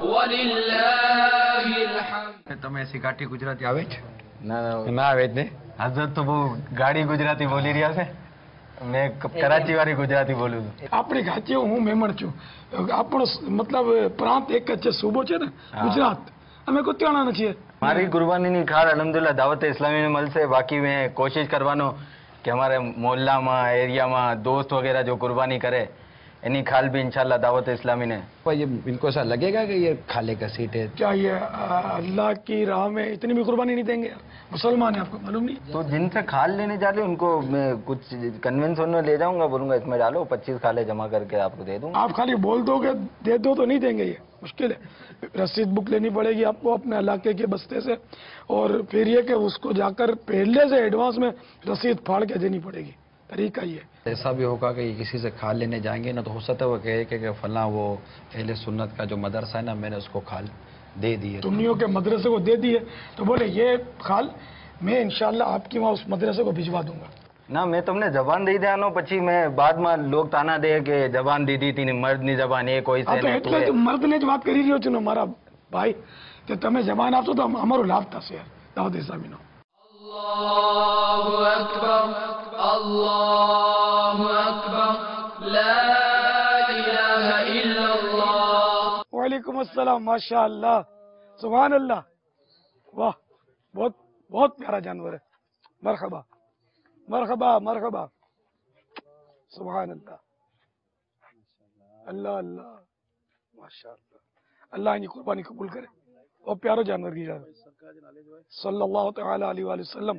ولله الحمد. તમે સિકાટી ગુજરાતી આવે છે? ના આવે જ ને. હઝરત તો બહુ ગાડી ગુજરાતી બોલી રહ્યા છે. મેં કરાચી વાળી ગુજરાતી બોલું છું. આપણી ઘાટીઓ હું મેમણ છું. આપણો મતલબ પ્રાંત એક જ છે, સૂબો છે ને ગુજરાત. અમે કોઈ ત્યાણા નથી. મારી કુરબાનીની ખાર અલહમદુલિલ્લાહ દાવત ઇસ્લામીને મળશે. બાકી મેં કોશિશ કરવાનો કે हमारे मोहल्लाમાં एरियाમાં दोस्त वगैरह जो कुर्बानी करे इन्हीं खाल भी इंशाल्लाह दावत इस्लामी ने. ये इनको ऐसा लगेगा कि ये खाले का सीट है? क्या ये अल्लाह की राह में इतनी भी कुर्बानी नहीं देंगे? मुसलमान है, आपको मालूम नहीं? तो जिनसे खाल लेने जा रहे उनको मैं कुछ कन्वेंस में ले जाऊंगा, बोलूंगा इसमें डालो, 25 खाले जमा करके आपको दे दूंगा. आप खाली बोल दोगे दे दो तो नहीं देंगे, ये मुश्किल है. रसीद बुक लेनी पड़ेगी आपको अपने इलाके के बस्ते से, और फिर ये कि उसको जाकर पहले से एडवांस में रसीद फाड़ के देनी पड़ेगी. तरीका ये ऐसा भी होगा कि किसी से खाल लेने जाएंगे ना, तो हो सकता है वो कहे कि फलां वो अहले सुन्नत का जो मदरसा है ना, मैंने उसको खाल दे दी है. सुन्नियों के मदरसे को दे दी है, तो बोले ये खाल मैं इंशाल्लाह आपकी वहाँ उस मदरसे को भिजवा दूंगा. ના મેં તમને જબાન દઈ દેવાનો, પછી મેં બાદમાં લોક તાના દે કે જબાન દીધી હતી ને મર્દની જબાન એ કોઈ છે તો ને. એટલે જ મર્દને જ વાત કરી રહ્યો છું ને મારા ભાઈ, કે તમે જબાન આપશો તો અમારો લાભ થશે દાવત ઇસ્લામીનો. અલ્લાહુ અકબર, અલ્લાહુ અકબર, લા ઇલાહા ઇલ્લલ્લાહ. वालेकुम अस्सलाम. माशाअल्लाह, सुभान अल्लाह. वाह, बहुत बहुत प्यारा जानवर है. मरहबा मरहबा मरहबा. सुभान अल्लाह, अल्लाह अल्लाह, माशाअल्लाह. अल्लाह इनकी कुर्बानी कबूल करे. और प्यारो जानवर की जान सल्लल्लाहु तआला अलैहि वसल्लम.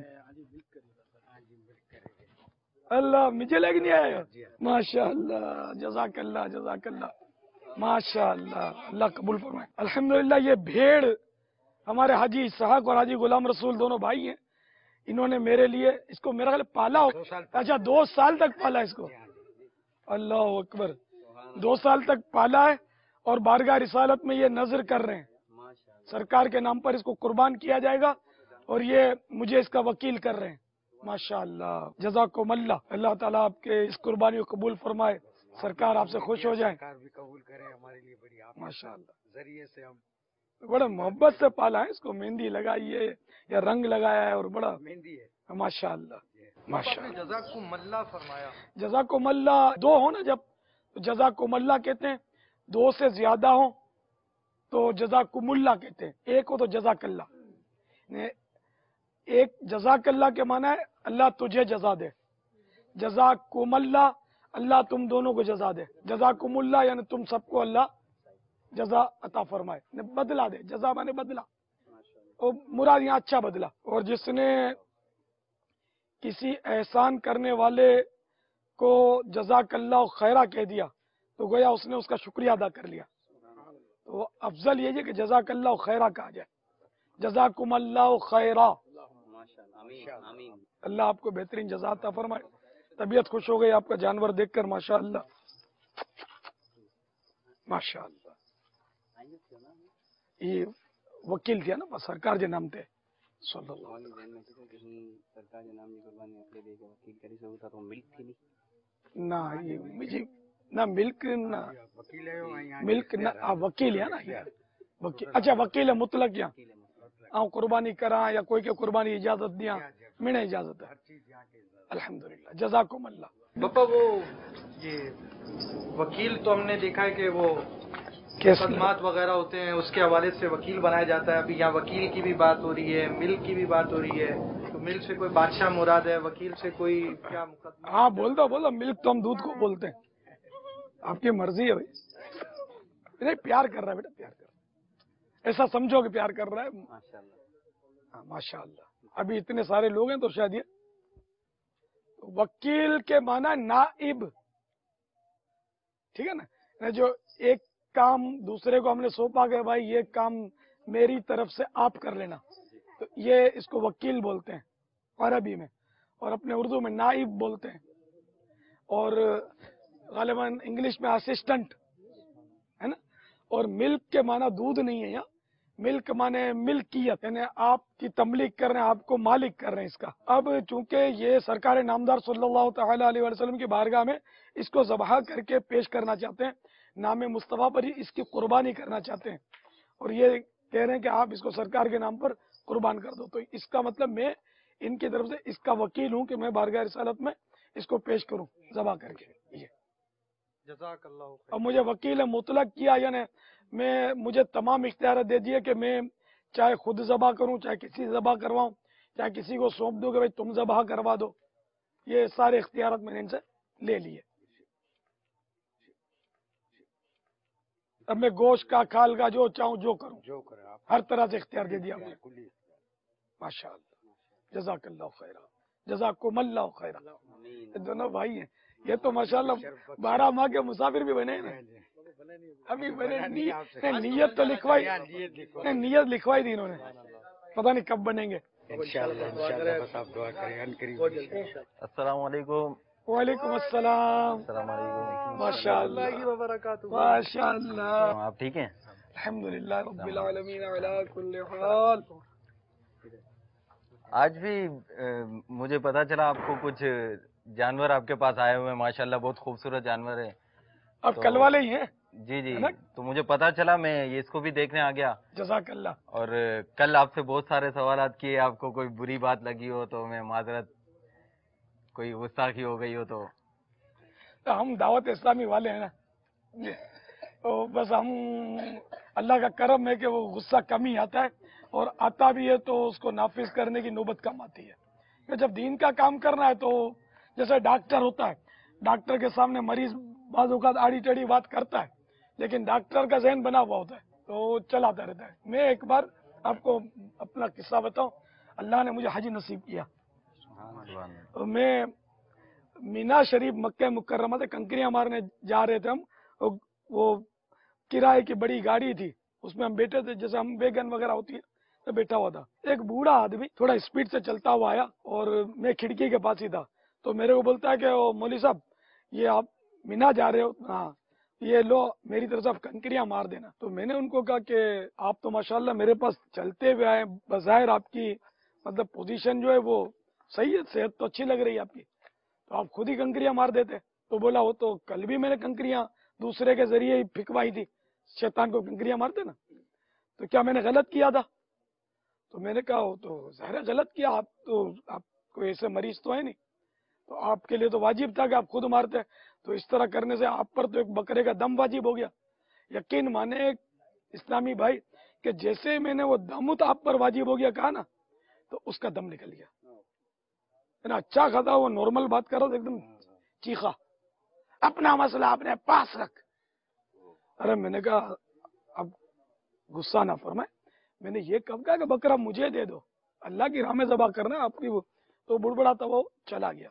अल्लाह मुझे लग नहीं आया. माशाअल्लाह, जज़ाकल्लाह जज़ाकल्लाह, माशाअल्लाह. अल्लाह कबूल फरमाए. अल्हम्दुलिल्लाह. ये भेड़ हमारे हाजी इसहाक और हाजी गुलाम रसूल दोनों भाई हैं. इन्होंने मेरे लिए इसको मेरा ख्याल पाला हो. अच्छा, 2 साल तक पाला इसको. अल्लाह अकबर. 2 साल तक पाला है और बारगाह रिसालत में ये नजर कर रहे हैं. सरकार के नाम पर इसको कुर्बान किया जाएगा और ये मुझे इसका वकील कर रहे हैं. माशाअल्लाह, जज़ाकुमुल्लाह. अल्लाह ताला आपके इस कुर्बानी को कबूल फरमाए. सरकार आपसे खुश हो जाए. भी कबूल करे हमारे लिए बड़ी माशाअल्लाह. जरिए से हम बड़ा मोहब्बत से पाला है इसको. मेहंदी लगाई है या रंग लगाया है और बड़ा मेहंदी है. माशाअल्लाह माशाअल्लाह. जज़ाकुमुल्लाह फरमाया. जज़ाकुमुल्लाह 2 हो ना जब, तो जज़ाकुमुल्लाह कहते हैं. 2 से ज्यादा हो तो जज़ाकुमुल्लाह कहते हैं. 1 हो तो जज़ाकल्लाह. एक जज़ाकल्लाह के माना है अल्लाह तुझे जज़ा दे. जज़ाकुमुल्लाह अल्लाह तुम दोनों को जज़ा दे. जज़ाकुमुल्लाह यानी तुम सबको अल्लाह जज़ा अता फरमाए, बदला दे. जज़ा माने बदला, और मुराद यहाँ अच्छा बदला. और जिसने किसी एहसान करने वाले को जज़ाकल्लाह खैरा कह दिया तो गोया उसने उसका शुक्रिया अदा कर लिया. तो अफजल ये है कि जज़ाकल्लाह खैरा कहा जाए. जज़ाकुमुल्लाह खैरा. अल्लाह आपको बेहतरीन जज़ा अता फरमाए. तबीयत खुश हो गई आपका जानवर देखकर. माशाअल्लाह माशाअल्लाह. ये वकील थे ना सरकार के नाम थे. ना ये मुझे ना मिल्क ना मिल्क ना वकील है ना यार. वकील, अच्छा वकील है मुतलक. यहाँ आओ कुर्बानी करा या कोई के कुर्बानी इजाजत दिया, मैंने इजाजत है. अल्हम्दुलिल्लाह. जज़ाकुमुल्लाह. पापा वो ये वकील तो हमने देखा है कि वो खदमात वगैरह होते हैं, उसके हवाले से वकील बनाया जाता है. अभी यहाँ वकील की भी बात हो रही है, मिल्क की भी बात हो रही है. तो मिल्क से कोई बादशाह मुराद है, वकील से कोई क्या मुकदमा? हाँ बोल दो बोलो. मिल्क तो हम दूध को बोलते हैं. आपकी मर्जी है भाई. नहीं, प्यार कर रहा है बेटा, प्यार कर रहा है. ऐसा समझो कि प्यार कर रहा है. माशाअल्लाह. माशाअल्लाह. अभी इतने सारे लोग हैं तो शायद ये वकील के माना नाइब. ठीक है ना. जो एक काम दूसरे को हमने सौंपा कि भाई ये काम मेरी तरफ से आप कर लेना, तो ये इसको वकील बोलते हैं अरबी में, और अपने उर्दू में नाइब बोलते हैं. और गालिबन इंग्लिश में असिस्टेंट है ना. और मिल्क के माना दूध नहीं है यहाँ. मिल्क माने मिल्कियत, यानी आपकी तमलीक कर रहे हैं, आपको मालिक कर रहे हैं इसका. अब चूंकि ये सरकार नामदार सल्लल्लाहु तआला अलैहि वसल्लम की बारगाह में इसको ज़बह करके पेश करना चाहते हैं, नाम मुस्तफ़ा पर ही इसकी कुर्बानी करना चाहते हैं, اور یہ کہہ رہے ہیں کہ آپ اس کو سرکار کے نام پر قربان کر دو، تو اس کا مطلب میں ان کی طرف سے اس کا وکیل ہوں کہ میں بارگاہ رسالت میں اس کو پیش کروں ذبح کر کے. یہ جزاک اللہ خیر. اب مجھے وکیل مطلق کیا، یعنی مجھے تمام اختیارات دے دیے کہ میں چاہے خود ذبح کروں، چاہے کسی ذبح کرواؤں، چاہے کسی کو سونپ دوں کہ بھائی تم ذبح کروا دو. یہ سارے اختیارات میں نے ان سے لے لیے. اب میں گوشت کا، کھال کا، جو چاہوں جو کروں، ہر طرح سے اختیار دے دیا مجھے. ماشاء اللہ، جزاک اللہ خیرہ، جزاکم اللہ خیرہ. یہ دونوں بھائی ہیں، یہ تو ماشاءاللہ 12 ماہ کے مسافر بھی بنے نا. ابھی بنے نیت تو لکھوائی، نیت لکھوائی تھی انہوں نے، پتہ نہیں کب بنیں گے. السلام علیکم. وعلیکم السلام. السلام علیکم. ماشاء اللہ وبرکاتہ. ماشاء اللہ. آپ ٹھیک ہیں؟ الحمدللہ رب العالمین علی کل حال. آج بھی مجھے پتا چلا آپ کو کچھ جانور آپ کے پاس آئے ہوئے ہیں، ماشاءاللہ بہت خوبصورت جانور ہیں. اب کل والے ہی ہیں. جی جی، تو مجھے پتا چلا، میں یہ اس کو بھی دیکھنے آ گیا. جزاک اللہ. اور کل آپ سے بہت سارے سوالات کیے، آپ کو کوئی بری بات لگی ہو تو میں معذرت، کوئی گستاخی ہو گئی ہو تو. ہم دعوت اسلامی والے ہیں نا، تو بس ہم اللہ کا کرم ہے کہ وہ غصہ کم ہی آتا ہے، اور آتا بھی ہے تو اس کو نافذ کرنے کی نوبت کم آتی ہے. کہ جب دین کا کام کرنا ہے تو جیسے ڈاکٹر ہوتا ہے، ڈاکٹر کے سامنے مریض بعض اوقات آڑی ٹیڑھی بات کرتا ہے، لیکن ڈاکٹر کا ذہن بنا ہوا ہوتا ہے تو وہ چلاتا رہتا ہے. میں ایک بار آپ کو اپنا قصہ بتاؤں. اللہ نے مجھے حج نصیب کیا. تو میں مینا شریف مکہ مکرمہ سے کنکریاں مارنے جا رہے تھے ہم. وہ کرائے کی بڑی گاڑی تھی، اس میں ہم بیٹھے تھے، جیسے ہم ویگن وغیرہ ہوتی ہے تو بیٹھا ہوا تھا. ایک بوڑھا آدمی تھوڑا اسپیڈ سے چلتا ہوا آیا اور میں کھڑکی کے پاس ہی تھا. تو میرے کو بولتا ہے کہ مولوی صاحب یہ آپ مینا جا رہے ہو؟ ہاں. یہ لو میری طرف سے آپ کنکریاں مار دینا. تو میں نے ان کو کہا کہ آپ تو ماشاءاللہ میرے پاس چلتے ہوئے آئے، بظاہر آپ کی مطلب پوزیشن جو ہے وہ صحیح ہے، صحت تو اچھی لگ رہی ہے آپ کی، تو آپ خود ہی کنکریاں مار دیتے. تو بولا وہ تو کل بھی میں نے کنکریاں دوسرے کے ذریعے ہی پھکوائی تھی، شیطان کو کنکریاں مارتے نا، تو کیا میں نے غلط کیا تھا؟ تو میں نے کہا وہ تو ظاہر غلط کیا، آپ کو ایسے مریض تو ہے نہیں، تو آپ کے لیے تو واجب تھا کہ آپ خود مارتے. تو اس طرح کرنے سے آپ پر تو ایک بکرے کا دم واجب ہو گیا. یقین مانے اسلامی بھائی کہ جیسے میں نے وہ دم تو آپ پر واجب ہو گیا کہا نا، تو اس کا دم نکل گیا. اچھا خاصا وہ نارمل بات کر رہا تھا، ایک دم چیخا، اپنا مسئلہ اپنے پاس رکھ. ارے میں نے کہا اب غصہ نہ فرمائے، میں نے یہ کب کہا کہ بکرا مجھے دے دو، اللہ کی راہ میں ذبح کرنا آپ کی. وہ تو بڑبڑا تھا، وہ چلا گیا.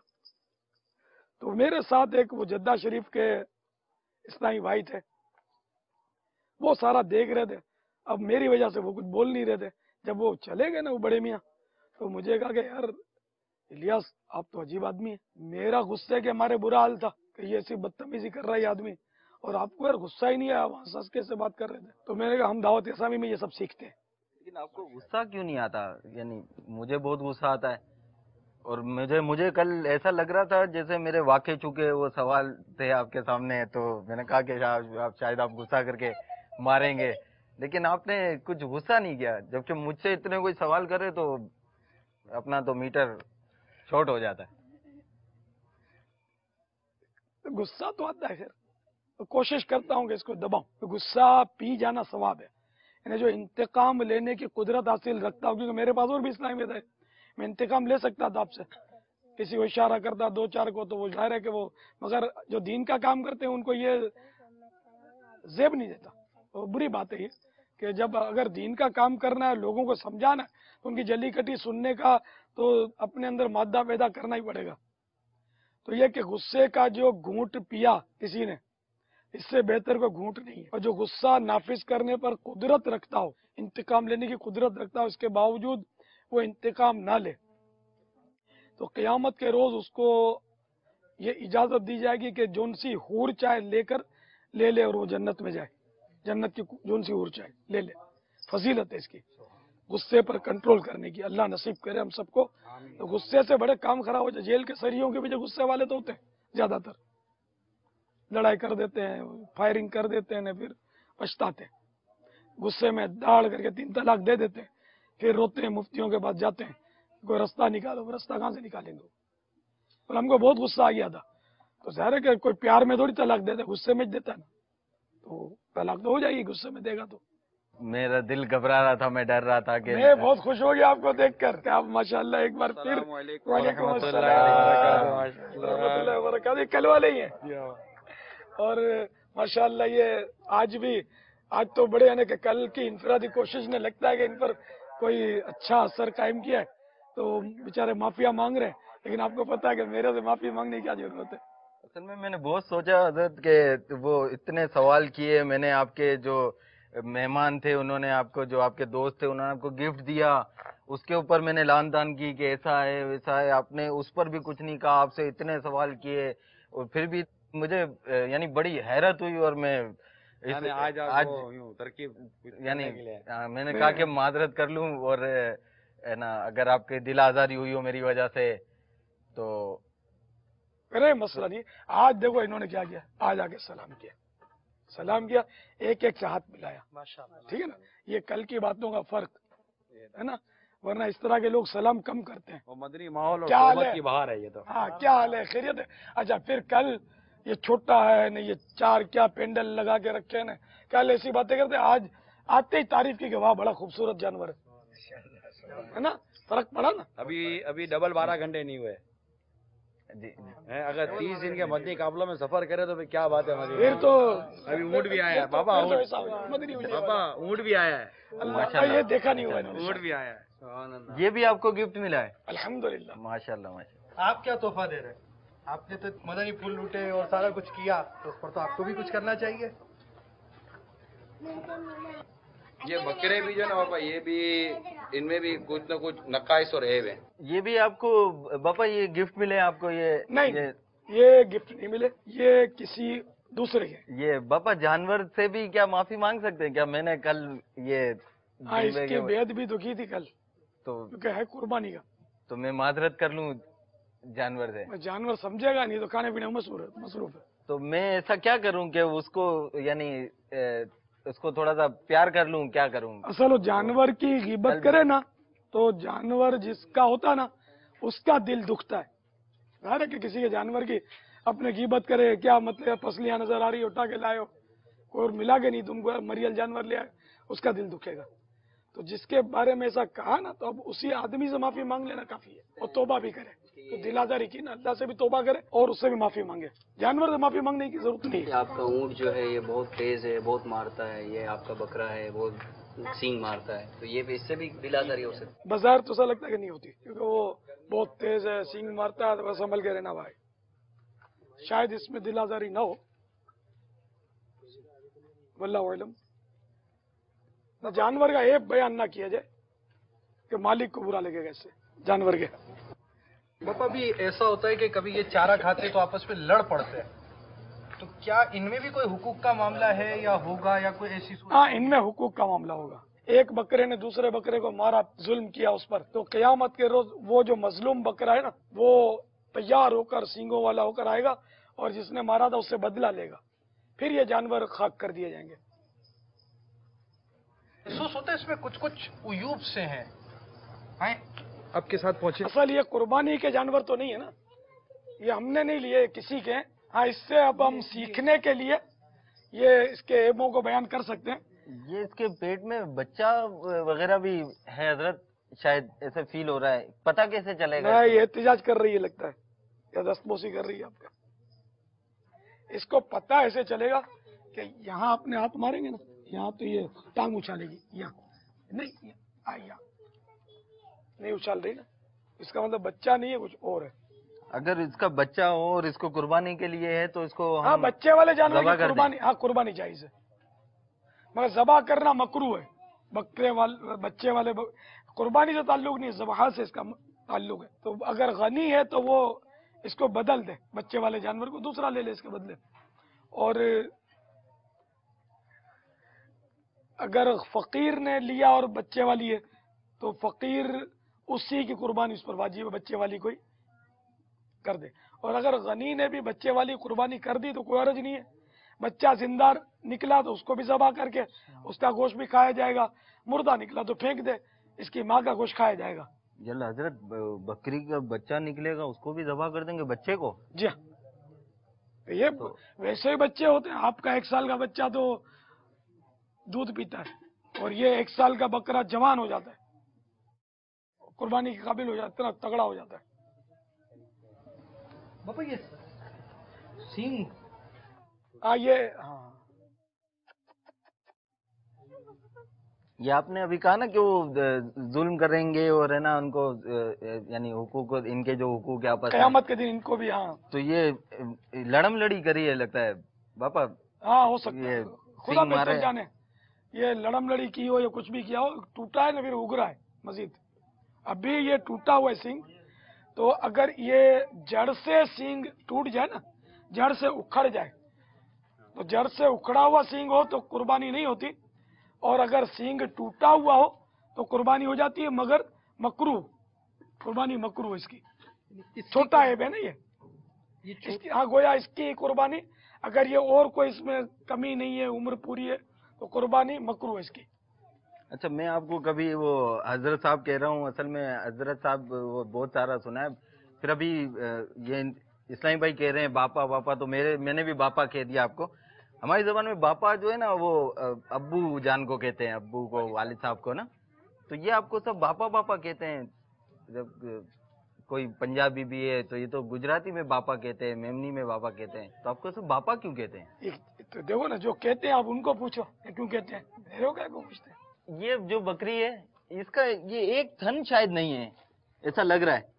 تو میرے ساتھ ایک وہ جدہ شریف کے اسلامی بھائی تھے، وہ سارا دیکھ رہے تھے. اب میری وجہ سے وہ کچھ بول نہیں رہے تھے. جب وہ چلے گئے نا وہ بڑے میاں، تو مجھے کہا کہ یار الیاس آپ تو عجیب آدمی ہے. میرا غصے کے ہمارے برا حال تھا کہ یہ ایسی بدتمیزی کر رہا ہے یہ آدمی، اور آپ کو یار غصہ ہی نہیں آیا، وہاں سس کیسے بات کر رہے تھے. تو میں نے کہا ہم دعوت اسلامی میں یہ سب سیکھتے ہیں. لیکن آپ کو غصہ کیوں نہیں آتا؟ یعنی مجھے بہت غصہ آتا ہے، اور مجھے کل ایسا لگ رہا تھا جیسے میرے واقع چکے وہ سوال تھے آپ کے سامنے، تو میں نے کہا کہ شاید آپ غصہ کر کے ماریں گے، لیکن آپ نے کچھ غصہ نہیں کیا. جبکہ مجھ سے اتنے کوئی سوال کرے تو اپنا تو میٹر شارٹ ہو جاتا ہے. غصہ تو آتا ہے، تو کوشش کرتا ہوں کہ اس کو دباؤں. غصہ پی جانا ثواب ہے، یعنی جو انتقام لینے کی قدرت حاصل رکھتا ہوں، کیونکہ میرے پاس اور بھی اسلام میں تھے، میں انتقام لے سکتا تھا آپ سے، کسی کو اشارہ کرتا دو چار کو، تو وہ ظاہر ہے کہ وہ، مگر جو دین کا کام کرتے ہیں ان کو یہ زیب نہیں دیتا. اور بری بات ہے یہ کہ جب اگر دین کا کام کرنا ہے، لوگوں کو سمجھانا ہے، تو ان کی جلی کٹی سننے کا تو اپنے اندر مادہ پیدا کرنا ہی پڑے گا. تو یہ کہ غصے کا جو گھونٹ پیا کسی نے، اس سے بہتر کوئی گھونٹ نہیں ہے. اور جو غصہ نافذ کرنے پر قدرت رکھتا ہو، انتقام لینے کی قدرت رکھتا ہو، اس کے باوجود وہ انتقام نہ لے، تو قیامت کے روز اس کو یہ اجازت دی جائے گی کہ جون سی حور چاہے لے لے اور وہ جنت میں جائے. جنت کی جون سی حور چاہے لے لے. فضیلت ہے اس کی، غصے پر کنٹرول کرنے کی. اللہ نصیب کرے ہم سب کو. تو غصے سے بڑے کام خراب ہو جائے. جیل کے سریوں کے پیچھے غصے والے تو ہوتے ہیں زیادہ تر، لڑائی کر دیتے ہیں، فائرنگ کر دیتے ہیں، پھر پچھتاتے ہیں. गुस्से में दाड़ करके 3 तलाक दे देते हैं, फिर रोते हैं, मुफ्तियों के पास जाते हैं, कोई रास्ता निकालो। रास्ता कहाँ से निकालेंगे? और हमको बहुत गुस्सा आ गया था। तो ज़ाहिर है कि कोई प्यार में थोड़ी तलाक देता, गुस्से में देता है ना, तो तलाक तो हो जाएगी गुस्से में देगा तो। मेरा दिल घबरा रहा था, मैं डर रहा था कि मैं बहुत खुश हो गया आपको देखकर कि आप माशाल्लाह एक बार फिर। वालेकुम अस्सलाम रहमतुल्लाहि व बरकातहू। ये कल वाले ही हैं और माशाल्लाह ये आज तो बड़े यानी कि कल की इनफरादी कोशिश ने लगता है कि इन पर कोई अच्छा असर कायम किया है, तो बेचारे माफिया मांग रहे हैं, लेकिन आपको पता है कि मेरे से माफी मांगने की क्या जरूरत है। असल में मैंने बहुत सोचा हजरत के वो इतने सवाल किए, मैंने आपके जो मेहमान थे उन्होंने आपको, जो आपके दोस्त थे उन्होंने आपको गिफ्ट दिया, उसके ऊपर मैंने लान तान की कि ऐसा है वैसा है, आपने उस पर भी कुछ नहीं कहा, आपसे इतने सवाल किए और फिर भी मुझे यानी बड़ी हैरत हुई। और मैं आज तरकीब यानी मैंने कहा कि माजरत कर लूं और है ना, अगर आपके दिल आजारी हुई हो मेरी वजह से तो अरे मसला नहीं। आज देखो इन्होंने क्या किया, आज आके सलाम किया, एक से हाथ मिलाया, माशाल्लाह, ठीक है ना। ये कल की बातों का फर्क है ना, वरना इस तरह के लोग सलाम कम करते हैं। वो मदनी माहौल और क्या हाल सोबत है? की बहार है ये तो। हाँ, क्या हाल है, खैरियत है? अच्छा, फिर कल ये छोटा है ना, ये 4 क्या पेंडल लगा के रखे हैं ना, कल ऐसी बातें करते, आज आते ही तारीफ की कि वाह बड़ा खूबसूरत जानवर है ना। फर्क पड़ा ना। अभी डबल 12 घंटे नहीं हुए जी हैं। अगर 30 दिन के मदनी काफिलों में सफर करे तो फिर क्या बात है। मदनी फिर तो अभी ऊँट भी आया है बाबा, बाबा ऊँट भी आया है, अल्लाह, ये देखा नहीं हुआ इन्होंने। ऊँट भी आया है। ये भी आपको गिफ्ट मिला है? अल्हम्दुलिल्लाह। माशाल्लाह माशाल्लाह। आप क्या तोहफा दे रहे हैं? आपने तो मदनी फूल लूटे और सारा कुछ किया, तो उस पर तो आपको भी कुछ करना चाहिए। ये बकरे भी जो ना बाबा, ये भी इनमें भी कुछ न कुछ नकाइस और ऐब है। ये भी आपको बापा ये गिफ्ट मिले आपको? ये नहीं, ये गिफ्ट नहीं मिले, ये किसी दूसरे के। ये बापा जानवर से भी क्या माफी मांग सकते हैं क्या? मैंने कल ये हाँ, इसकी बेद भी तो की थी कल, तो क्योंकि है कुर्बानी का। तो मैं माजरत कर लूं जानवर से? जानवर समझेगा नहीं तो खाने पीने में मसरूफ है। तो मैं ऐसा क्या करूं कि उसको यानी उसको थोड़ा सा प्यार कर लूं, क्या करूं? असल वो जानवर की गिबत करे ना, तो जानवर जिसका होता ना उसका दिल दुखता है। ज़ाहिर है कि किसी के जानवर की अपने गिबत करे, क्या मतलब, पसलियां नजर आ रही है उठा के लाए हो, और मिला के नहीं तुमको, मरियल जानवर ले आए, उसका दिल दुखेगा। तो जिसके बारे में ऐसा कहा ना, तो अब उसी आदमी से माफी मांग लेना काफी है, और तौबा भी करे। तो दिल आजारी की ना, अल्लाह से भी तौबा करे और उससे भी माफी मांगे, जानवर से माफी मांगने की जरूरत नहीं है। आपका ऊँट जो है ये बहुत तेज है, बहुत मारता है, ये आपका बकरा है बहुत सींग मारता है, तो ये भी इससे भी दिल आजारी हो सकती है? बाजार तो ऐसा लगता है कि नहीं होती, क्योंकि वो बहुत तेज है, सींग मारता है, तो बस संभल के रहना भाई, शायद इसमें दिल आजारी ना हो, वल्लाहु आलम। ना जानवर का एक बयान ना किया जाए कि मालिक को बुरा लगेगा इससे जानवर के। पापा भी ऐसा होता है कि कभी ये चारा खाते तो आपस में लड़ पड़ते हैं, तो क्या इनमें भी कोई हुकूक का मामला है या होगा, या कोई ऐसी हाँ, इनमें हुकूक का मामला होगा। एक बकरे ने दूसरे बकरे को मारा, जुल्म किया उस पर, तो क़यामत के रोज वो जो मजलूम बकरा है ना, वो तैयार होकर सींगों वाला होकर आएगा और जिसने मारा था उससे बदला लेगा, फिर ये जानवर खाक कर दिए जाएंगे। महसूस होता है इसमें कुछ कुछ उयूब से हैं आपके साथ पहुंचे? असल ये कुर्बानी के जानवर तो नहीं है ना, ये हमने नहीं लिए, किसी के। हाँ, इससे अब हम सीखने के लिए ये इसके ऐबों को बयान कर सकते हैं। ये इसके पेट में बच्चा वगैरह भी है हजरत, शायद ऐसे फील हो रहा है, पता कैसे चलेगा? ये एहतिजाज कर रही है लगता है, या दस्तबोसी कर रही है आपका। इसको पता ऐसे चलेगा कि यहाँ अपने हाथ मारेंगे ना, यहाँ तो ये टांग उछालेगी, यहाँ नहीं, यहाँ नहीं उछाल रही ना, इसका मतलब बच्चा नहीं है, कुछ और है। अगर इसका बच्चा हो और इसको कुर्बानी के लिए है तो इसको हाँ, बच्चे वाले जानवर ज़बा की कर कुर्बानी, हाँ कुर्बानी जायज है, मगर ज़बा करना मकरू है। बकरे वाले बच्चे वाले कुर्बानी से ताल्लुक नहीं है, ज़बहा से इसका ताल्लुक है। तो अगर गनी है तो वो इसको बदल दे, बच्चे वाले जानवर को दूसरा ले ले इसके बदले। और अगर फकीर ने लिया और बच्चे वाली है तो फकीर उसी की कुर्बानी उस पर वाजिब है, बच्चे वाली कोई कर दे। और अगर गनी ने भी बच्चे वाली कुर्बानी कर दी तो कोई हर्ज नहीं है, बच्चा जिंदा निकला तो उसको भी ज़बा करके उसका गोश्त भी खाया जाएगा, मुर्दा निकला तो फेंक दे, इसकी माँ का गोश्त खाया जाएगा। जल्द हजरत बकरी का बच्चा निकलेगा उसको भी ज़बह कर देंगे, बच्चे को? जी हाँ, ये वैसे ही बच्चे होते हैं। आपका 1 साल का बच्चा तो दूध पीता है, और ये 1 साल का बकरा जवान हो जाता है, कुर्बानी के काबिल हो जाता है, इतना तगड़ा हो जाता है। बापा ये सींग हाँ ये आपने अभी कहा ना कि वो जुल्म करेंगे और है ना उनको यानी हुकूक, इनके जो हुकूक आपस में, कयामत के दिन इनको भी, हाँ तो ये लड़म लड़ी करी है लगता है बापा। हाँ हो सकता ये है, खुदा सिंह मारे बेहतर जाने। ये लड़म लड़ी की हो या कुछ भी किया हो, टूटा है ना फिर उगरा है मजीद। अभी ये टूटा हुआ है सींग, तो अगर ये जड़ से सींग टूट जाए ना, जड़ से उखड़ जाए, तो जड़ से उखड़ा हुआ सींग हो तो कुर्बानी नहीं होती, और अगर सींग टूटा हुआ हो तो कुर्बानी हो जाती है, मगर मकरू, कुर्बानी मकरू है इसकी। छोटा है ना ये इसकी, हाँ गोया इसकी कुर्बानी, अगर ये और कोई इसमें कमी नहीं है, उम्र पूरी है, तो कुर्बानी मकरू है इसकी। अच्छा, मैं आपको कभी वो हजरत साहब कह रहा हूँ, असल में हजरत साहब वो बहुत सारा सुना है। फिर अभी ये इस्लामी भाई कह रहे हैं बापा बापा, तो मैंने भी बापा कह दिया आपको। हमारी ज़बान में बापा जो है ना वो अब्बू जान को कहते हैं, अब्बू को, वालिद साहब को ना, तो ये आपको सब बापा बापा कहते हैं। जब कोई पंजाबी भी है तो ये तो गुजराती में बापा कहते हैं, मेमनी में बापा कहते हैं, तो आपको सब बापा क्यों कहते हैं? तो देखो ना, जो कहते हैं आप उनको पूछो क्यों कहते हैं, मेरे को पूछते हैं। ये जो बकरी है इसका ये एक थन शायद नहीं है, ऐसा लग रहा है।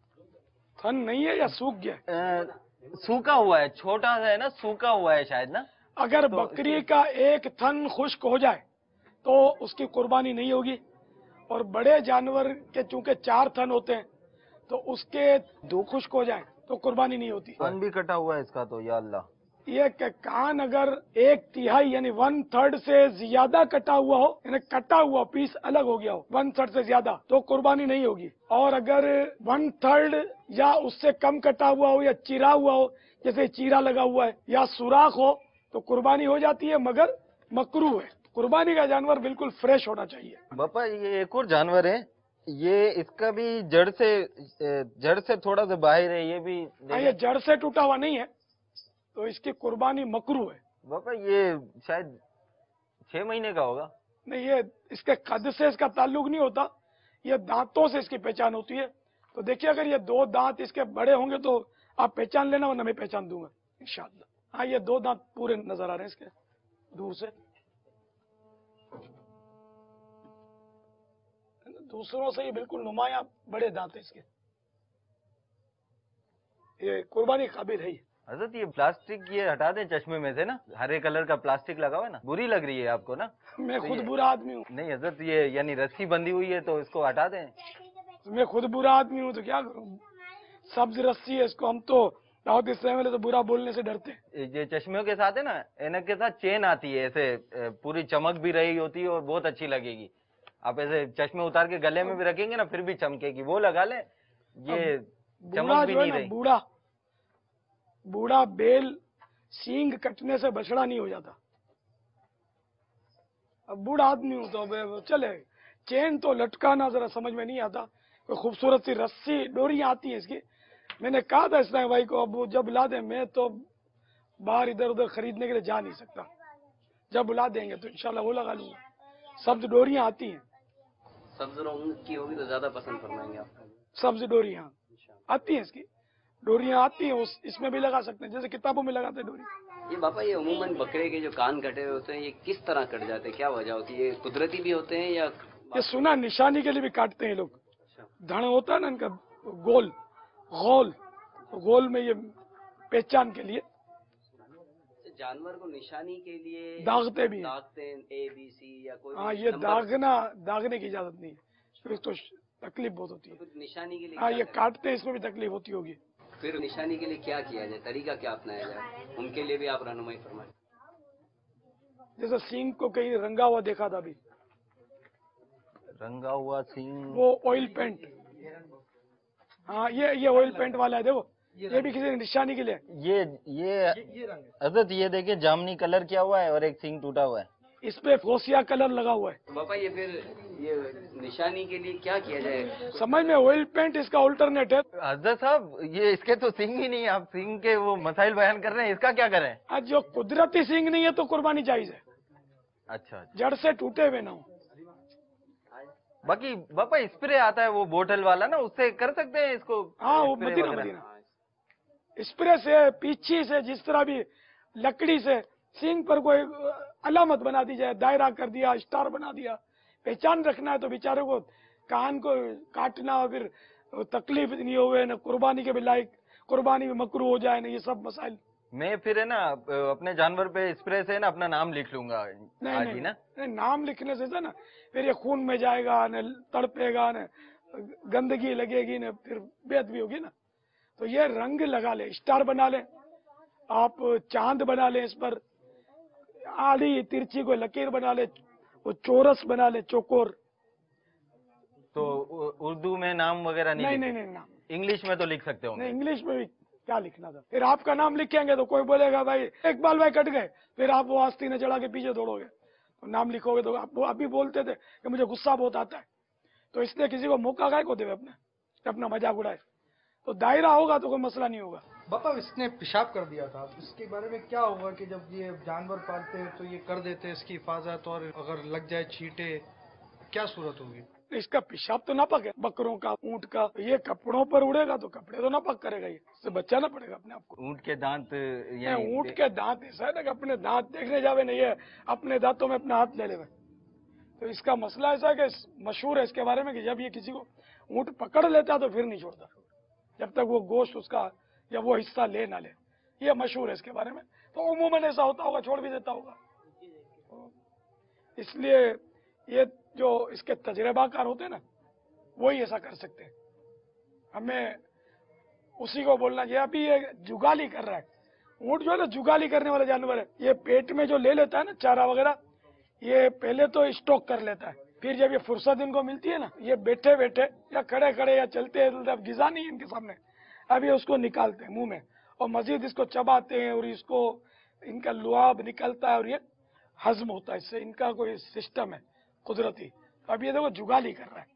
थन नहीं है या सूख गया? सूखा हुआ है, छोटा सा है ना, सूखा हुआ है शायद ना। अगर बकरी का एक थन खुश्क हो जाए तो उसकी कुर्बानी नहीं होगी, और बड़े जानवर के चूंकि 4 थन होते हैं तो उसके 2 खुश्क हो जाए तो कुर्बानी नहीं होती। कान भी कटा हुआ है इसका तो, या अल्लाह। ये कान अगर 1/3 यानी 1/3 से ज्यादा कटा हुआ हो, यानी कटा हुआ पीस अलग हो गया हो 1/3 से ज्यादा, तो कुर्बानी नहीं होगी। और अगर 1/3 या उससे कम कटा हुआ हो या चिरा हुआ हो, जैसे चीरा लगा हुआ है या सुराख हो, तो कुर्बानी हो जाती है, मगर मकरू है। कुर्बानी का जानवर बिल्कुल फ्रेश होना चाहिए। बापा ये एक और जानवर है, ये इसका भी जड़ से थोड़ा सा बाहर है, ये भी ये जड़ से टूटा हुआ नहीं है, तो इसकी कुर्बानी मकरू है। बापा ये शायद 6 महीने का होगा। नहीं, ये इसके कद से इसका ताल्लुक नहीं होता, ये दांतों से इसकी पहचान होती है। तो देखिए, अगर ये 2 दांत इसके बड़े होंगे तो आप पहचान लेना, वरना मैं पहचान दूंगा इंशाअल्लाह। हाँ, ये 2 दांत पूरे नजर आ रहे हैं इसके दूर से, दूसरों से ये बिल्कुल नुमाया बड़े दांत है इसके। ये कुर्बानी काबिल है। हजरत ये प्लास्टिक ये हटा दें चश्मे में से ना, हरे कलर का प्लास्टिक लगा हुआ है ना, बुरी लग रही है आपको ना? मैं खुद बुरा आदमी हूँ। नहीं हजरत, ये यानी रस्सी बंधी हुई है तो इसको हटा दें। मैं खुद बुरा आदमी हूँ तो क्या करूँ? सब्ज रस्सी है, इसको हम तो दावत इस्लाम वाले तो बुरा बोलने से डरते हैं। ये चश्मों के साथ है ना, ऐनक के साथ चेन आती है, ऐसे पूरी चमक भी रही होती है और बहुत अच्छी लगेगी। आप ऐसे चश्मे उतार के गले में भी रखेंगे ना, फिर भी चमकेगी, वो लगा ले। ये चमक भी नहीं रही। बूढ़ा बेल सींग कटने से बछड़ा नहीं हो जाता। अब बूढ़ा आदमी हूं तो अब चले, चेन तो लटकाना जरा समझ में नहीं आता। कोई खूबसूरत सी रस्सी डोरियां आती है इसकी। मैंने कहा था इस्लाम भाई को, अब वो जब ला दे, मैं तो बाहर इधर उधर खरीदने के लिए जा नहीं सकता, जब ला देंगे तो इंशाल्लाह वो लगा लूंगा। सब्ज डोरियां आती हैं, सब्ज रंग की होगी तो ज्यादा पसंद फरमाएंगे आप? सब्ज डोरियां आती हैं, इसकी डोरियां आती हैं, इसमें भी लगा सकते हैं, जैसे किताबों में लगाते हैं डोरी। ये बापा, ये अमूमन बकरे के जो कान कटे हुए होते हैं, ये किस तरह कट जाते हैं, क्या वजह होती है? ये कुदरती भी होते हैं या? ये सुना निशानी के लिए भी काटते हैं लोग। धड़ होता है ना इनका, गोल गोल में ये पहचान के लिए जानवर को निशानी के लिए दागते भी हैं, ABC या कोई। हाँ, ये दागने की इजाजत नहीं है, फिर तो तकलीफ बहुत होती है। निशानी के लिए हाँ, ये काटते हैं, इसमें भी तकलीफ होती होगी। फिर निशानी के लिए क्या किया जाए, तरीका क्या अपनाया जाए, उनके लिए भी आप रहनुमाई फरमाएं। जैसे सींग को कहीं रंगा हुआ देखा था अभी, रंगा हुआ सींग, वो ऑयल पेंट। हाँ, ये ऑयल पेंट वाला है, देखो ये भी किसी निशानी के लिए। ये ये रंग है। हजरत ये देखिए जामनी कलर किया हुआ है और एक सींग टूटा हुआ है। इस पे फोसिया कलर लगा हुआ है। बाबा ये फिर ये निशानी के लिए क्या किया जाए? समझ में, ऑयल पेंट इसका अल्टरनेट है। हजरत साहब ये इसके तो सींग ही नहीं है, आप सींग के वो मसाइल बयान कर रहे हैं, इसका क्या करें? आज जो कुदरती सिंग नहीं है तो कुर्बानी जायज है, अच्छा। जड़ से टूटे हुए ना हो। बाकी बापा स्प्रे आता है वो बोतल वाला ना, उससे कर सकते हैं इसको? हाँ, वो स्प्रे मदीना वगैरह? मदीना स्प्रे से, पीछी से, जिस तरह भी लकड़ी से सिंग पर कोई अलामत बना दी जाए, दायरा कर दिया, स्टार बना दिया, पहचान रखना है तो बेचारे को कान को काटना और फिर तकलीफ नहीं होवे न, कुर्बानी के भी लायक, कुर्बानी में मकरू हो जाए ना, ये सब मसाइल। मैं फिर है ना अपने जानवर पे स्प्रे से ना अपना नाम लिख लूंगा आज ही ना। नहीं, नाम लिखने से ना फिर ये खून में जाएगा न, तड़पेगा न, गंदगी लगेगी न, फिर बेअदबी होगी ना। तो ये रंग लगा ले, स्टार बना ले, आप चांद बना ले, इस पर आड़ी तिरछी को लकीर बना ले, वो चोरस बना ले, चौकोर। तो उर्दू में नाम वगैरह नहीं नहीं? नहीं, नाम इंग्लिश में तो लिख सकते हो? नहीं, इंग्लिश में भी क्या लिखना था? फिर आपका नाम लिखेंगे तो कोई बोलेगा भाई इकबाल भाई कट गए, फिर आप वो आस्तीन ने चढ़ा के पीछे दौड़ोगे। तो नाम लिखोगे तो आप अभी बोलते थे कि मुझे गुस्सा बहुत आता है, तो इसलिए किसी को मौका काय को देवे अपना मजाक उड़ाए। तो दायरा होगा तो कोई मसला नहीं होगा। बापा इसने पेशाब कर दिया था, इसके बारे में क्या होगा कि जब ये जानवर पालते हैं तो ये कर देते हैं इसकी हिफाजत, और अगर लग जाए छींटे क्या सूरत होगी? इसका पेशाब तो नापक है, बकरों का, ऊंट का। ये कपड़ों पर उड़ेगा तो कपड़े तो नापक करेगा, ये इससे बचाना पड़ेगा अपने आप को। ऊंट के दांत ऊंट के दांत ऐसा है ना कि अपने दांत देखने जावे नहीं है, अपने दांतों में अपना हाथ ले ले। तो इसका मसला ऐसा है कि मशहूर है इसके बारे में कि जब ये किसी को ऊंट पकड़ लेता तो फिर नहीं छोड़ता जब तक वो गोश्त उसका या वो हिस्सा ले ना ले। ये मशहूर है इसके बारे में। तो उमूमन ऐसा होता होगा, छोड़ भी देता होगा। इसलिए ये जो इसके तजर्बाकार होते हैं ना, वही ऐसा कर सकते हैं। हमें उसी को बोलना चाहिए। अभी ये जुगाली कर रहा है, ऊंट जो है ना जुगाली करने वाला जानवर है। ये पेट में जो ले लेता है ना चारा वगैरह, ये पहले तो स्टॉक कर लेता है, फिर जब ये फुर्सत इनको मिलती है ना, ये बैठे बैठे या खड़े खड़े या चलते हैं, अब गिजा नहीं है इनके सामने, अब ये उसको निकालते हैं मुंह में और मजीद इसको चबाते हैं और इसको इनका लुआब निकलता है और ये हजम होता है। इससे इनका कोई सिस्टम है कुदरती। अब ये देखो जुगाली कर रहा है,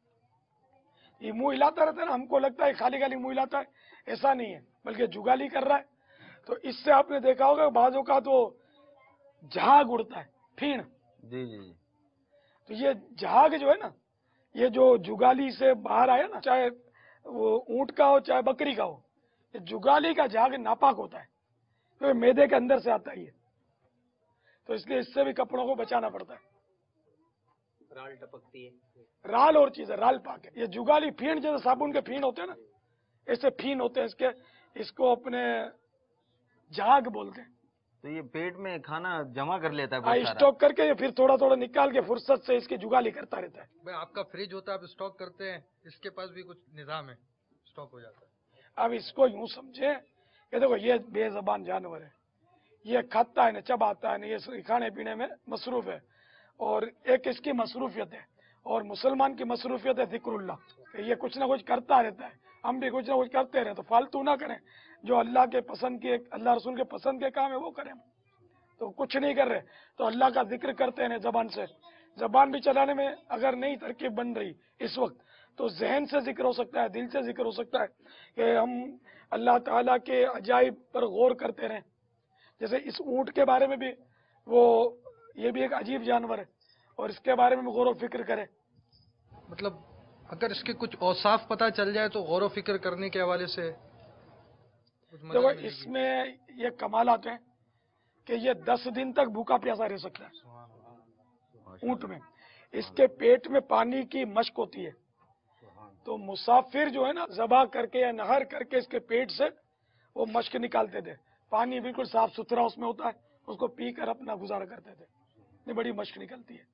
ये मुंह हिलाता रहता है ना, हमको लगता है खाली खाली मुंह हिलाता है, ऐसा नहीं है, बल्कि जुगाली कर रहा है। तो इससे आपने देखा होगा बाजों का तो झाग उड़ता है, फीण। जी जी जी। तो ये झाग जो है ना, ये जो जुगाली से बाहर आया ना, चाहे वो ऊंट का हो चाहे बकरी का हो, ये जुगाली का झाग नापाक होता है, तो मैदे के अंदर से आता है ये। तो इसलिए इससे भी कपड़ों को बचाना पड़ता है। राल टपकती है, राल और चीज है, राल पाक है। ये जुगाली फीण जैसे साबुन के फीण होते हैं ना, ऐसे फीण होते हैं इसके, इसको अपने झाग बोलते हैं। तो ये पेट में खाना जमा कर लेता है बहुत सारा। स्टॉक करके ये फिर थोड़ा थोड़ा निकाल के फुर्सत से इसकी जुगाली करता रहता है। भाई आपका फ्रिज होता है, आप स्टॉक करते हैं, इसके पास भी कुछ निजाम है, स्टॉक हो जाता है। अब इसको यूं समझे कि देखो ये बेजबान जानवर है, ये खाता है न चबाता है न, ये खाने पीने में मसरूफ है, और एक इसकी मसरूफियत है, और मुसलमान की मसरूफियत है जिक्रुल्लाह। ये कुछ ना कुछ करता रहता है, हम भी कुछ ना कुछ करते रहे। तो फालतू ना करें, जो अल्लाह के पसंद के, अल्लाह रसूल के पसंद के काम है वो करें। तो कुछ नहीं कर रहे तो अल्लाह का जिक्र करते हैं जबान से। जबान भी चलाने में अगर नई तरकीब बन रही इस वक्त, तो जहन से जिक्र हो सकता है, दिल से जिक्र हो सकता है कि हम अल्लाह ताला के अजाइब पर गौर करते रहें। जैसे इस ऊंट के बारे में भी, वो ये भी एक अजीब जानवर है, और इसके बारे में भी गौर व फिक्र करें। मतलब अगर इसके कुछ औसाफ पता चल जाए तो गौर व फिक्र करने के हवाले से कुछ मदद देखो मिलेगी। इसमें ये कमालात हैं कि ये 10 दिन तक भूखा प्यासा रह सकता है ऊंट में। इसके पेट में पानी की मश्क होती है, तो मुसाफिर जो है ना, जबा करके या नहर करके इसके पेट से वो मश्क निकालते थे। पानी बिल्कुल साफ सुथरा उसमें होता है, उसको पी कर अपना गुजारा करते थे। ये बड़ी मश्क निकलती है,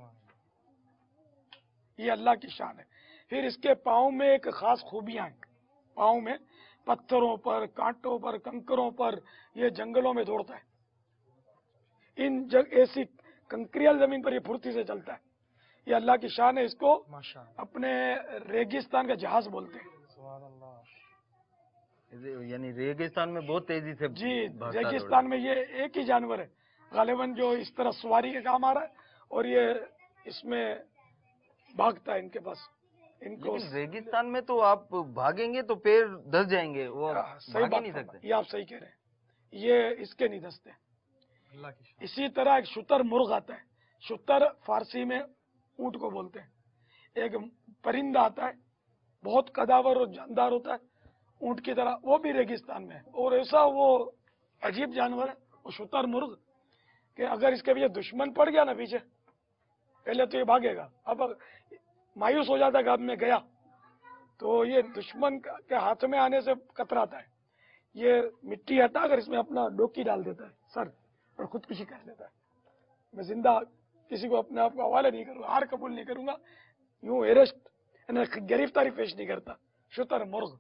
ये अल्लाह की शान है। फिर इसके पाँव में एक खास खूबियां हैं, पाँव में पत्थरों पर, कांटों पर, कंकरों पर, ये जंगलों में दौड़ता है। ऐसी कंक्रियल जमीन पर ये फुर्ती से चलता है, ये अल्लाह की शान है। इसको माशाअल्लाह। अपने रेगिस्तान का जहाज बोलते हैं। یعنی ریگستان میں بہت تیزی سے جی بھاگتا ہے ریگستان میں یہ ایک ہی جانور ہے غالباً جو اس طرح سواری کے کام آ رہا ہے اور یہ اس میں بھاگتا ہے ان کے پاس ان کو لیکن ریگستان میں تو آپ بھاگیں گے تو پیر دھس جائیں گے، وہ صحیح بھاگ بات ہی نہیں سکتے۔ یہ آپ صحیح کہہ رہے ہیں، یہ اس کے نہیں دستے۔ اسی طرح ایک شتر مرغ آتا ہے، شتر فارسی میں اونٹ کو بولتے ہیں، ایک پرندہ آتا ہے بہت قداور اور جاندار ہوتا ہے اونٹ کی طرح، وہ بھی ریگستان میں ہے، اور ایسا وہ عجیب جانور ہے وہ شتر مرغ کہ اگر اس کے پیچھے دشمن پڑ گیا نا پیچھے، پہلے تو یہ بھاگے گا، اب مایوس ہو جاتا ہے کہ اب میں گیا، تو یہ دشمن کے ہاتھ میں آنے سے کتراتا ہے، یہ مٹی ہٹا کر اس میں اپنا ڈوکی ڈال دیتا ہے سر اور خودکشی کر لیتا ہے۔ میں زندہ کسی کو اپنے آپ کو حوالے نہیں کروں گا، ہار قبول نہیں کروں گا، یوں ایرسٹ گرفتاری پیش نہیں کرتا شتر مرغ۔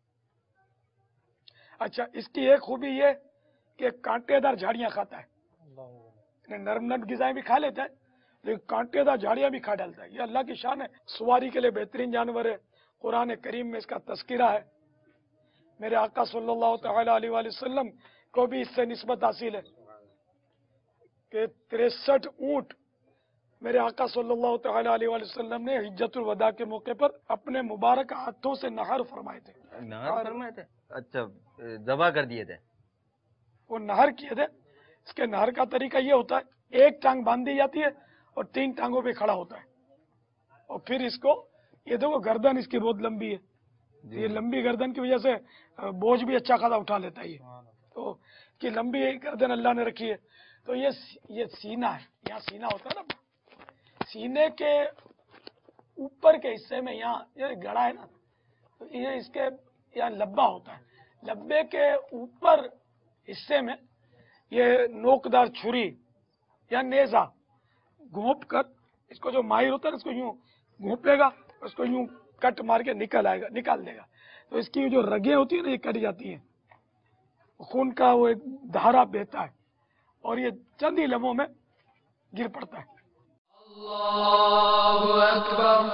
اچھا اس کی ایک خوبی یہ کہ کانٹے دار جھاڑیاں کھاتا ہے، نرم نرم غذائیں بھی کھا لیتا ہے لیکن کانٹے دار جھاڑیاں بھی کھا ڈالتا ہے، یہ اللہ کی شان ہے، سواری کے لیے بہترین جانور ہے، قرآن کریم میں اس کا تذکرہ ہے، میرے آقا صلی اللہ تعالی علیہ وآلہ وسلم کو بھی اس سے نسبت حاصل ہے کہ 63 اونٹ میرے آقا صلی اللہ تعالی علیہ وآلہ وسلم نے حجۃ الوداع کے موقع پر اپنے مبارک ہاتھوں سے نہر فرمائے تھے، نہر فرمائے تھے، اچھا ذبح کر دیے تھے، وہ نہر کیے تھے۔ اس کے نہر کا طریقہ یہ ہوتا ہے ایک ٹانگ باندھ دی جاتی ہے اور 3 ٹانگوں پہ کھڑا ہوتا ہے، اور پھر اس کو یہ دیکھو گردن اس کی بہت لمبی ہے، یہ لمبی گردن کی وجہ سے بوجھ بھی اچھا خاصا اٹھا لیتا ہے، یہ تو کہ لمبی گردن اللہ نے رکھی ہے، تو یہ سینہ ہے، یہاں سینہ ہوتا ہے نا، سینے کے اوپر کے حصے میں یہاں یہ گڑا ہے نا، تو یہ اس کے یہاں لبا ہوتا ہے، لبے کے اوپر حصے میں یہ نوکدار چھری یا نیزہ گھونپ کر اس کو جو ماہر ہوتا ہے نا اس کو یوں گھونپے گا، اس کو یوں کٹ مار کے نکال دے گا، تو اس کی جو رگیں ہوتی ہیں نا یہ کٹ جاتی ہیں، خون کا وہ ایک دھارا بہتا ہے اور یہ چند ہی لمحوں میں گر پڑتا ہے۔ اللہ اکبر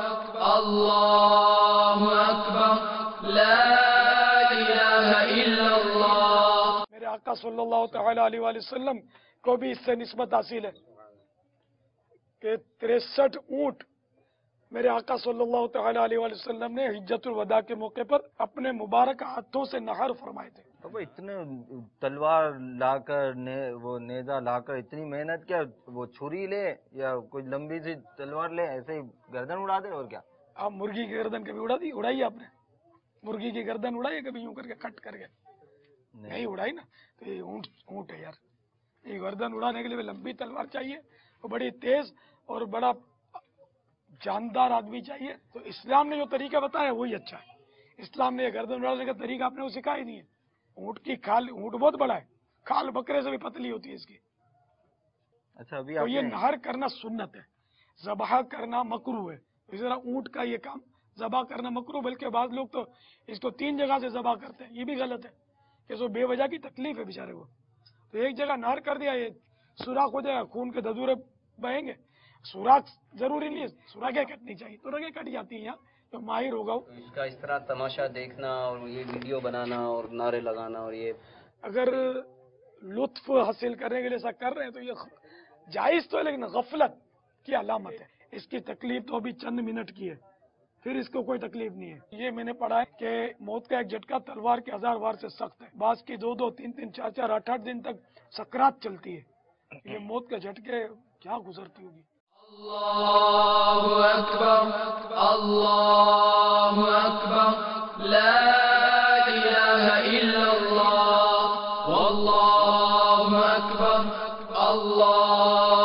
اللہ اکبر لا الہ الا اللہ۔ میرے آقا صلی اللہ تعالی علیہ وآلہ وسلم کو بھی اس سے نسبت حاصل ہے کہ 63 اونٹ میرے آقا صلی اللہ تعالی علیہ وآلہ وسلم نے حجۃ الوداع کے موقع پر اپنے مبارک ہاتھوں سے نہر فرمائے تھے۔ اب اتنے تلوار لا کر وہ نیزہ لا کر اتنی محنت کیا، وہ چھری لے یا کوئی لمبی سی تلوار لے ایسے ہی گردن اڑا دے اور کیا؟ آپ مرغی کی گردن کبھی اڑائی آپ نے؟ مرغی کی گردن اڑائی کبھی یوں کر کے کٹ کر کے؟ نہیں اڑائی نا، تو یہ اونٹ ہے یار، یہ گردن اڑانے کے لیے لمبی تلوار چاہیے، وہ بڑی تیز اور بڑا جاندار آدمی چاہیے، تو اسلام نے جو طریقہ بتایا وہی اچھا ہے، اسلام نے یہ گردن اڑانے کا طریقہ آپ نے وہ سکھایا ہی نہیں ہے۔ اونٹ کی کھال، اونٹ بہت بڑا ہے، کھال بکرے سے بھی پتلی ہوتی ہے اس کی، اچھا ابھی تو آپ یہ نے نہر کرنا سنت ہے، ذبح کرنا مکروہ ہے، اسی طرح اونٹ کا یہ کام ذبح کرنا مکروہ، بلکہ بعض لوگ تو اس کو 3 جگہ سے ذبح کرتے ہیں، یہ بھی غلط ہے کہ سو بے وجہ کی تکلیف ہے بیچارے کو، تو ایک جگہ نہر کر دیا، یہ سوراخ ہو جائے گا، خون کے دھدورے بہیں گے، سوراخ ضروری نہیں ہے سوراخیں کٹنی چاہیے، تو رگیں کٹ جاتی ہیں، یہاں جو ماہر ہوگا وہ۔ اس کا اس طرح تماشا دیکھنا اور یہ ویڈیو بنانا اور نعرے لگانا اور یہ اگر لطف حاصل کرنے کے لیے ایسا کر رہے ہیں تو یہ جائز تو ہے، لیکن غفلت کی علامت ہے، اس کی تکلیف تو ابھی چند منٹ کی ہے، پھر اس کو کوئی تکلیف نہیں ہے۔ یہ میں نے پڑھا ہے کہ موت کا ایک جھٹکا تلوار کے 1000 وار سے سخت ہے، بعض کی 2-2, 3-3, 4-4, 8-8 دن تک سکرات چلتی ہے، یہ موت کے جھٹکے کیا گزرتی ہوگی۔ اللہ اکبر اللہ اکبر لا الہ الا اللہ واللہ اکبر اللہ